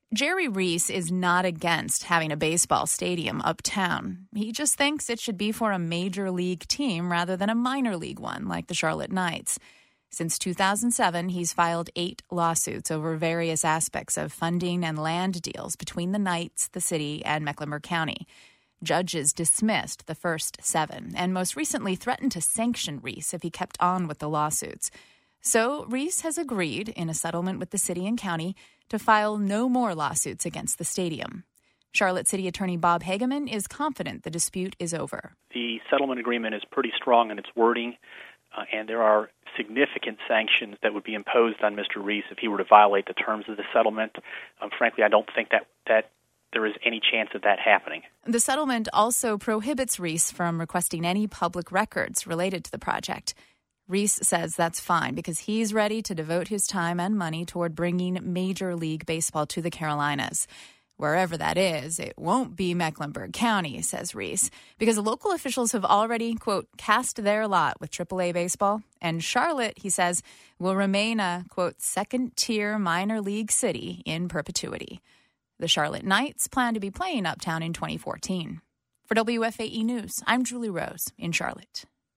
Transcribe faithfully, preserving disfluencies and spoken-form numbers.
Jerry Reese is not against having a baseball stadium uptown. He just thinks it should be for a major league team rather than a minor league one like the Charlotte Knights. Since two thousand seven, he's filed eight lawsuits over various aspects of funding and land deals between the Knights, the city, and Mecklenburg County. Judges dismissed the first seven and most recently threatened to sanction Reese if he kept on with the lawsuits. So Reese has agreed, in a settlement with the city and county, to file no more lawsuits against the stadium. Charlotte City Attorney Bob Hageman is confident the dispute is over. The settlement agreement is pretty strong in its wording, uh, and there are significant sanctions that would be imposed on Mister Reese if he were to violate the terms of the settlement. Um, frankly, I don't think that, that there is any chance of that happening. The settlement also prohibits Reese from requesting any public records related to the project. Reese says that's fine because he's ready to devote his time and money toward bringing Major League Baseball to the Carolinas. Wherever that is, it won't be Mecklenburg County, says Reese, because local officials have already, quote, cast their lot with triple A baseball. And Charlotte, he says, will remain a, quote, second-tier minor league city in perpetuity. The Charlotte Knights plan to be playing uptown in twenty fourteen. For W F A E News, I'm Julie Rose in Charlotte.